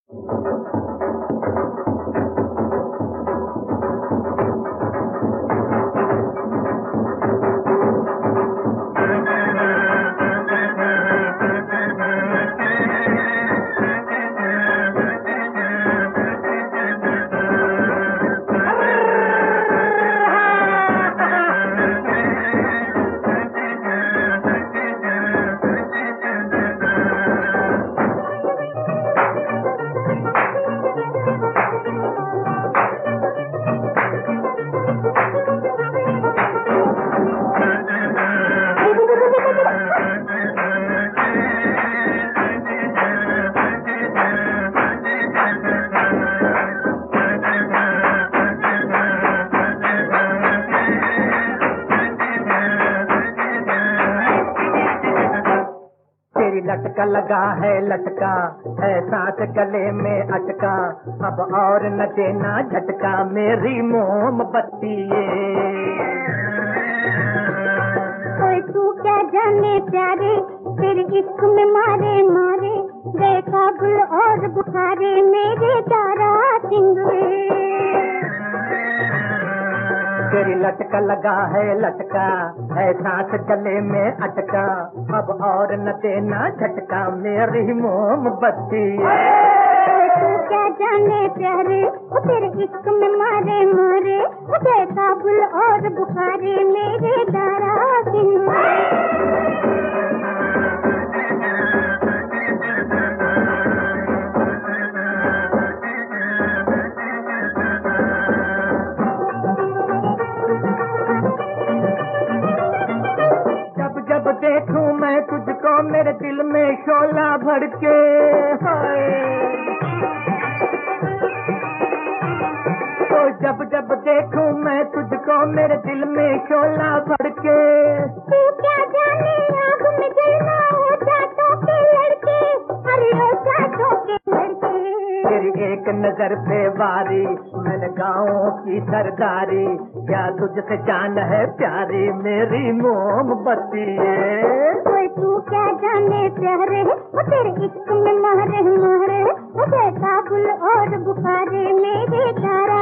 लटका लगा है लटका है सांस गले में अटका, अब और न देना झटका मेरी मोमबत्ती। कोई तू क्या जाने प्यारे तेरे इश्क में मारे मारे गए काबुल और बुखारे मेरे तारा सिंदूर। तेरी लटका लगा है लटका है सांस गले में अटका, अब और न देना झटका मेरी मोमबत्ती। तू क्या जाने प्यारे तेरे इश्क में मारे मारे गए काबुल और बुखारे मेरे तारा सिंदूर। जब देखूं मैं तुझको मेरे दिल में शोला भड़के, तो जब देखूं मैं तुझको मेरे दिल में शोला भड़के। तू क्या जाने आँख में जलना हो जातों के लड़के, अरे हो जातों के लड़के। तेरी एक नजर पे वारी मैंने गाँव की सरदारी, क्या तुझसे जान है प्यारी मेरी मोमबत्ती। तू क्या जाने प्यारे तेरे इश्क में मारे मारे काबुल और बुखारे मेरे तारा